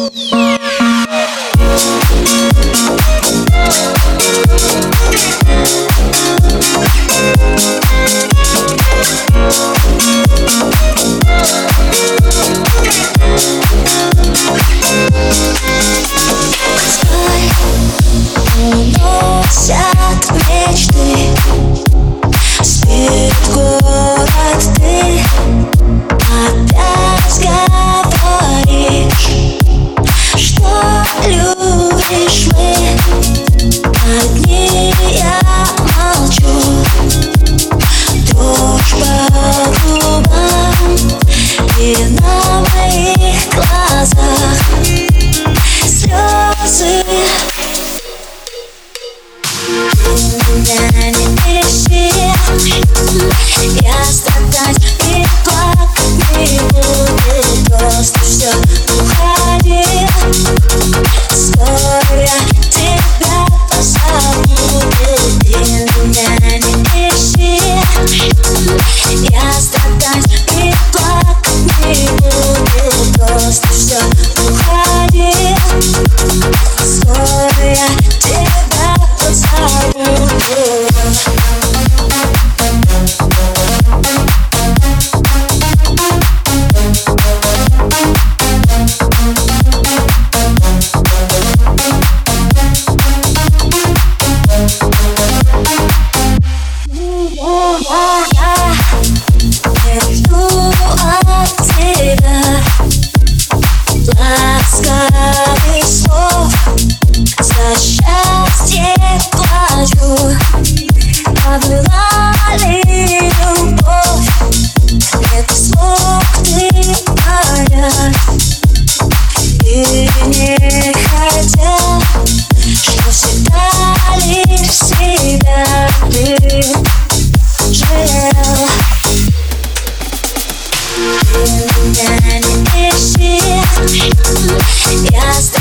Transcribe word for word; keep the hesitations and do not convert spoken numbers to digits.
Уносят мечты, спит город, ты опять говоришь, что любишь мы. Одни я молчу, дрожь по губам и на моих глазах слезы. Меня не ищи, я страдать и плакать не буду. Просто все, уходи, скоро я тебя позабуду. Ты меня не ищи, я страдать и плакать не буду. Просто все, уходи, скоро я тебя позабуду. Я жду от тебя ласковых слов, за счастье плачу. А была ли любовь? Это смог ты понять и не хотел, что всегда лишь себя ты жалел. Ты меня не ищи, я